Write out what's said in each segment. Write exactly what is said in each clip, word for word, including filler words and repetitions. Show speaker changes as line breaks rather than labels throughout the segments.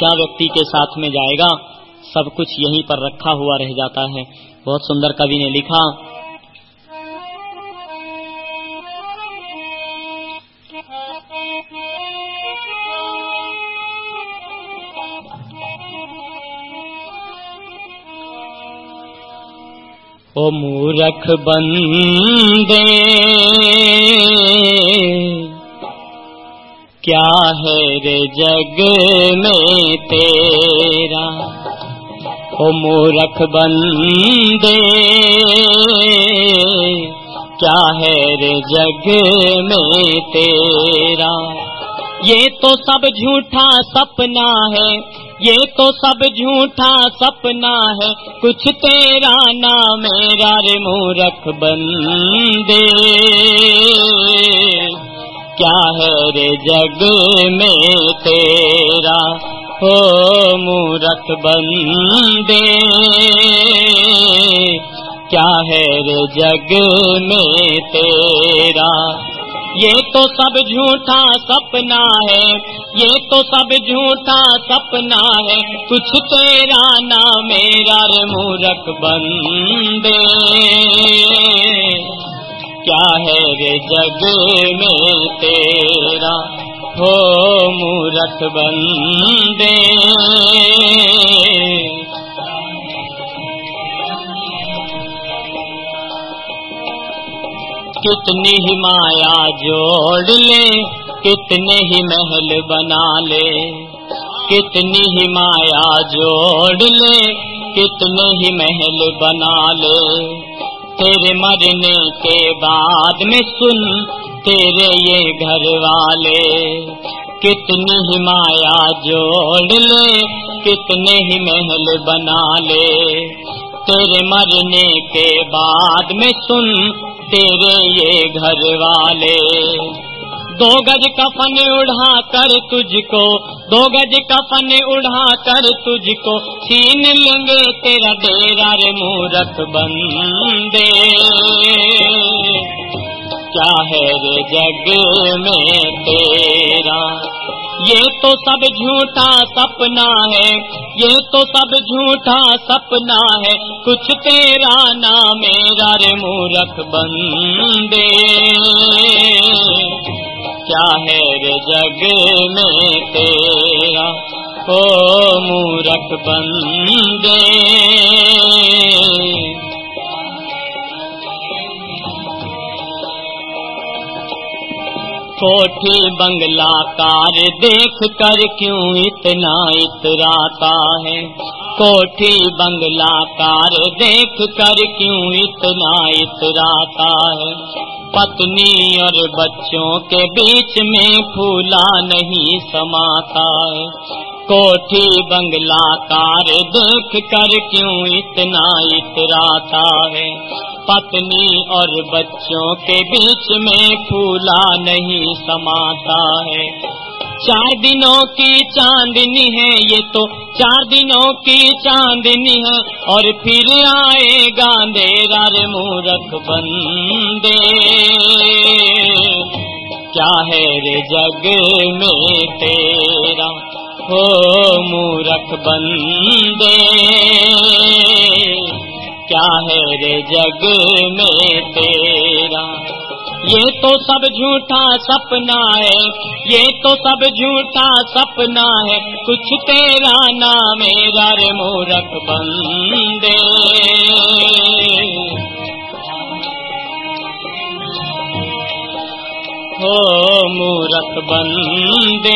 क्या व्यक्ति के साथ में जाएगा, सब कुछ यहीं पर रखा हुआ रह जाता है। बहुत सुंदर कवि ने लिखा, ओ मूरख बंदे क्या है रे जग में तेरा, ओ मूरख बंदे क्या है रे जग में तेरा। ये तो सब झूठा सपना है, ये तो सब झूठा सपना है, कुछ तेरा ना मेरा रे मूरख बंदे क्या है रे जग में तेरा। हो मूरख बंदे क्या है रे जग में तेरा। ये तो सब झूठा सपना है, ये तो सब झूठा सपना है, कुछ तेरा ना मेरा रे मूरख बंदे क्या है रे जग में तेरा। हो मूरख बंदे कितनी ही माया जोड़ ले, कितने ही महल बना ले, कितनी ही माया जोड़ ले, कितने ही महल बना ले, तेरे मरने के बाद में सुन तेरे ये घर वाले। कितनी ही माया जोड़ ले, कितने ही महल बना ले, तेरे मरने के बाद में सुन तेरे ये घर वाले। दो गज कफन उड़ा कर तुझको, दो गज कफन उड़ा कर तुझको छीन लेंगे तेरा डेरा रे मूरख बंदे क्या है रे जग में तेरा। ये तो सब झूठा सपना है, ये तो सब झूठा सपना है, कुछ तेरा ना मेरा रे मूरख बंदे क्या है रे जग में तेरा। ओ मूरख बंदे कोठी बंगला कार देख कर क्यों इतना इतराता है, कोठी बंगला कार देख कर क्यों इतना इतराता है, पत्नी और बच्चों के बीच में फूला नहीं समाता है। कोठी बंगला कार देख कर क्यों इतना इतराता है, पत्नी और बच्चों के बीच में फूला नहीं समाता है। चार दिनों की चांदनी है ये तो, चार दिनों की चांदनी है, और फिर आएगा अंधेरा रे मूरख बंदे क्या है रे जग में तेरा। हो मूरख बंदे क्या है रे जग में तेरा। ये तो सब झूठा सपना है, ये तो सब झूठा सपना है, कुछ तेरा ना मेरा रे मूरख बंदे हो मूरख बंदे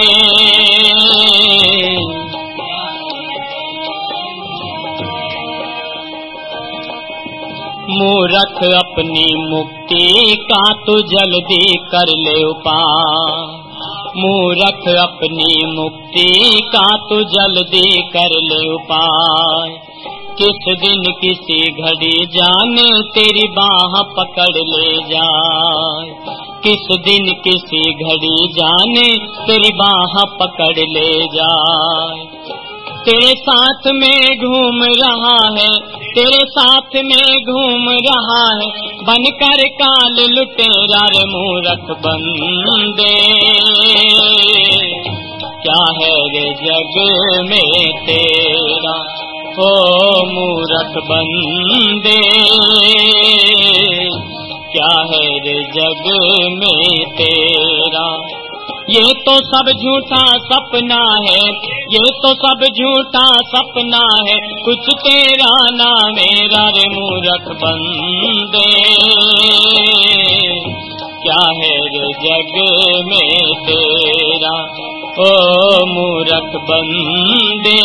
मूरख अपनी मुक्ति का तू जल्दी कर ले उपाय, मूरख अपनी मुक्ति का तू जल्दी कर ले उपाय। किस दिन किसी घड़ी जाने तेरी बाह पकड़ ले जाए, किस दिन किसी घड़ी जाने तेरी बाह पकड़ ले जाए। तेरे साथ में घूम रहा है, तेरे साथ में घूम रहा है, बनकर काल लुटेरा रे मूरख बंदे क्या है रे जग में तेरा, ओ मूरख बंदे, क्या है रे जग में तेरा। ये तो सब झूठा सपना है, ये तो सब झूठा सपना है, कुछ तेरा ना मेरा रे मूरख बंदे, क्या है रे जग में तेरा, ओ मूरख बंदे।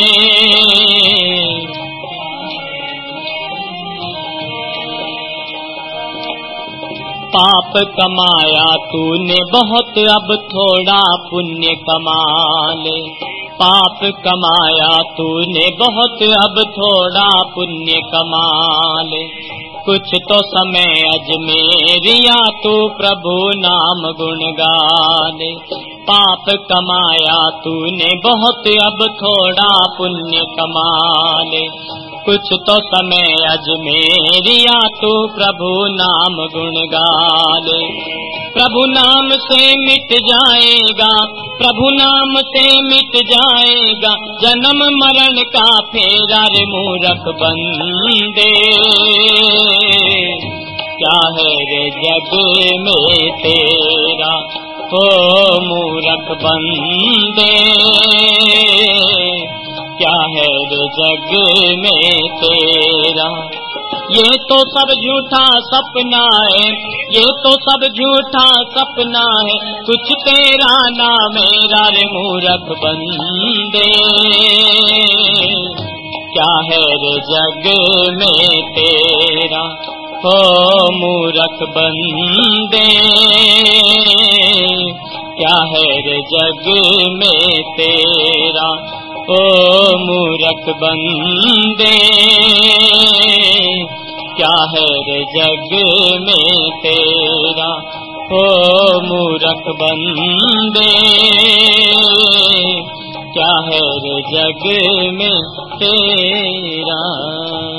पाप कमाया तूने बहुत, अब थोड़ा पुण्य कमा ले। पाप कमाया तूने बहुत, अब थोड़ा पुण्य कमा ले। कुछ तो समय अजमेरिया तू प्रभु नाम गुण गा ले। पाप कमाया तूने बहुत, अब थोड़ा पुण्य कमा ले। कुछ तो समय अजमेरिया तू प्रभु नाम गुण गा ले। प्रभु नाम से मिट जाएगा, प्रभु नाम से मिट जाएगा, जन्म मरण का फेरा रे मूरख बंदे, क्या है रे जग में तेरा, ओ मूरख बंदे, क्या है रे जग में तेरा। ये तो सब झूठा सपना है, ये तो सब झूठा सपना है, कुछ तेरा ना मेरा रे मूरख बंदे, क्या है रे जग में तेरा, ओ मूरख बंदे, क्या है रे जग में तेरा, ओ मूरख बंदे, क्या है रे जग में तेरा, ओ मूरख बंदे, क्या है रे जग में तेरा।